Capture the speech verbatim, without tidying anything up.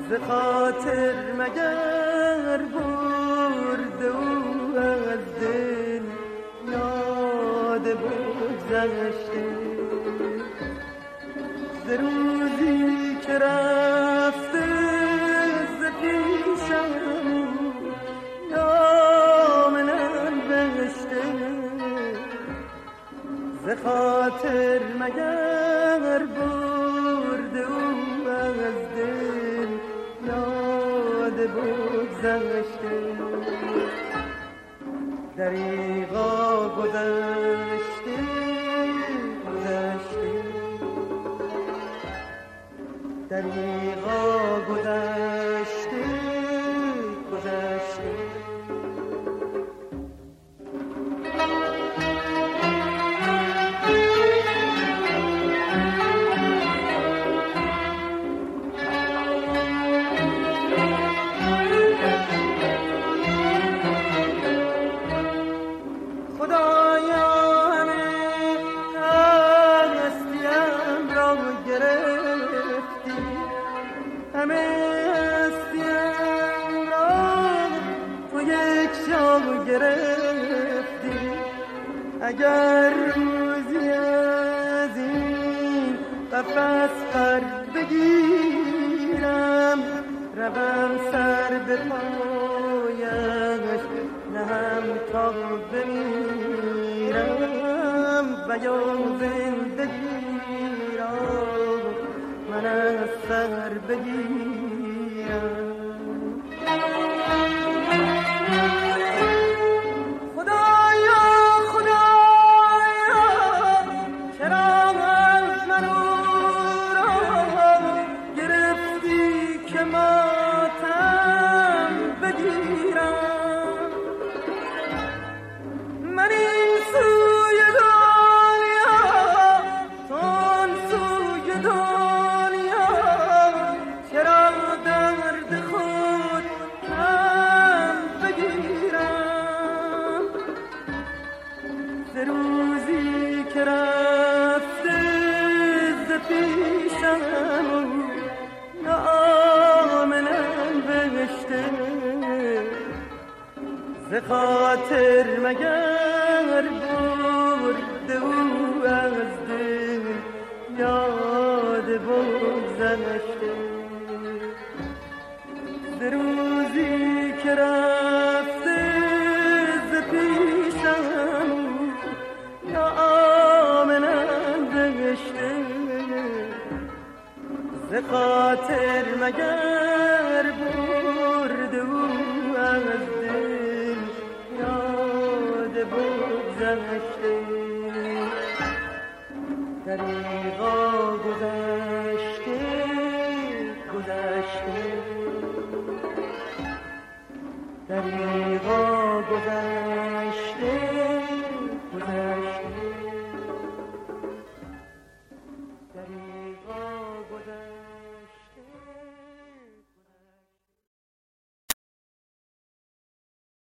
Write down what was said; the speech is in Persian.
ز خاطر مگر برده او از دل یاد بگذشته ز روزی که رفته ز پیشم نام ننوشته ز خاطر مگر برده او از دل یاد بگذشته دریغا گذشته گذشته دریغا گذشته گذشته اگر روزی از این قفس پر بگیرم روم سر به پایش نهم تا بمیرم و یا زندگی را من از سر بگیرم ز خاطر مگر برده او از دل یاد بگذشته ز روزی که رفته ز پیشم نام ننوشته ز خاطر مگر برده او از دل یاد بگذشته دریغا گذشته گذشته دریغا گذشته